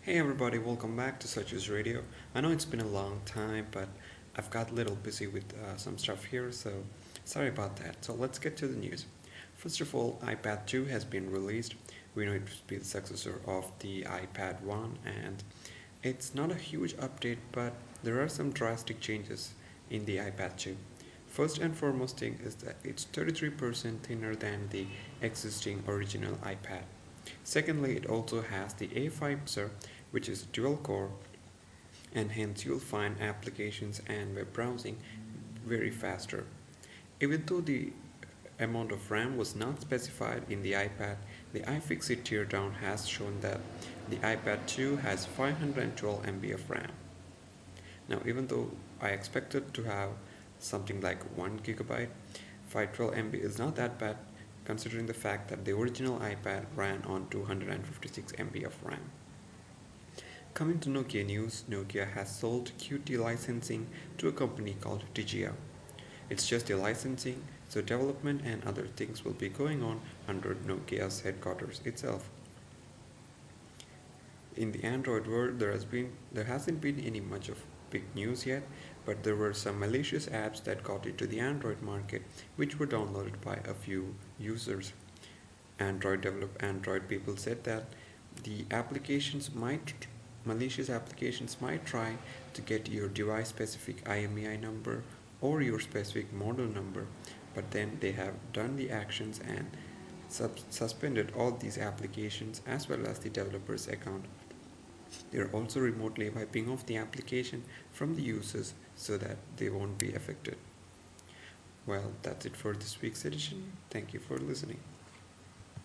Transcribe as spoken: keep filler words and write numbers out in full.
Hey everybody, welcome back to Such Radio. I know it's been a long time, but I've got a little busy with uh, some stuff here, so sorry about that. So let's get to the news. First of all, iPad two has been released. We know it will be the successor of the iPad one, and it's not a huge update, but there are some drastic changes in the iPad two. First and foremost thing is that it's thirty-three percent thinner than the existing original iPad. Secondly, it also has the A five processor, which is dual core, and hence you'll find applications and web browsing very faster. Even though the amount of RAM was not specified in the iPad, the iFixit teardown has shown that the iPad two has five hundred twelve megabytes of RAM. Now, even though I expected to have something like one gigabyte, five hundred twelve megabytes is not that bad considering the fact that the original iPad ran on two hundred fifty-six megabytes of RAM. Coming to Nokia news, Nokia has sold Qt licensing to a company called Digia. It's just a licensing, so development and other things will be going on under Nokia's headquarters itself. In the Android world, there has been there hasn't been any much of big news yet, but there were some malicious apps that got into the Android market, which were downloaded by a few users. Android develop Android people said that the applications might malicious applications might try to get your device specific I M E I number or your specific model number, but then they have done the actions and sub- suspended all these applications as well as the developer's account. They are also remotely wiping off the application from the users so that they won't be affected. Well, that's it for this week's edition. Thank you for listening.